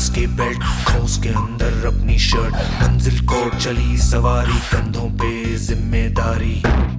के बेल्ट, खोस के अंदर अपनी शर्ट, मंजिल को चली सवारी, कंधों पे जिम्मेदारी।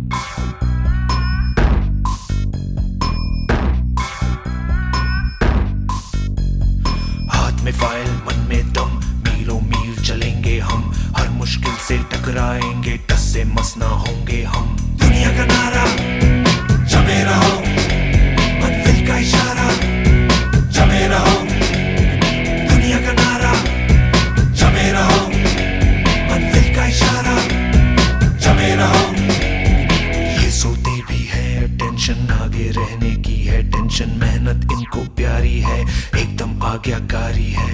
हाथ में फाइल, मन में दम, मीलों मील चलेंगे हम, हर मुश्किल से टकराएंगे, टस से मस ना होंगे हम। दुनिया का नारा जमे रहो, मंजिल का इशारा जमे रहो, दुनिया का नारा जमे रहो, मंजिल का इशारा जमे रहो। ये सोते भी है टेंशन, आगे रहने की है टेंशन, मेहनत इनको प्यारी है, एकदम आज्ञाकारी है,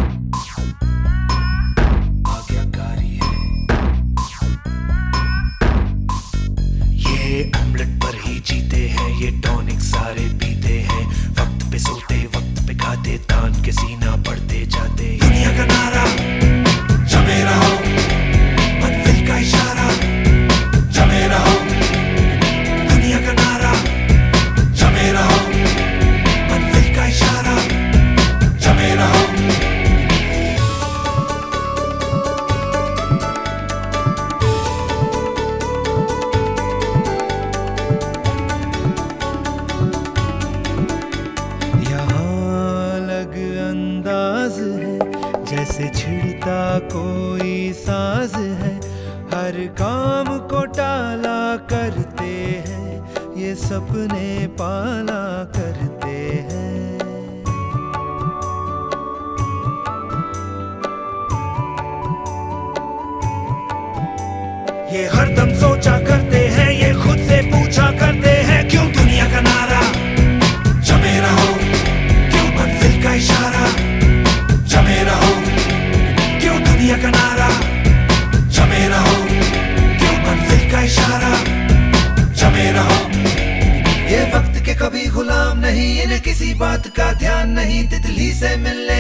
आज्ञाकारी है। ये ऑमलेट पर ही जीते हैं, ये टॉनिक सारे पीते हैं, वक्त पे सोते वक्त पे खाते, तान के सीना बढ़ते जाते। दुनिया का नारा जमे रहो, मंजिल का इशारा जमे रहो, दुनिया का नारा जमे रहो, मंजिल का इशारा जमे रहो। अंदाज है जैसे छिड़ता कोई साज है, हर काम को टाला करते हैं, ये सपने पाला करते हैं। ये हरदम सोचा करते हैं, ये खुद से पूछा करते हैं, क्यों दुनिया का नारा जमे रहो, क्यों मंजिल का इशारा जमे रहो, क्यों दुनिया का नारा जमे रहो, क्यों मंजिल का इशारा जमे रहो। ये वक्त के कभी गुलाम नहीं, इन्हें किसी बात का ध्यान नहीं, तितली से मिलने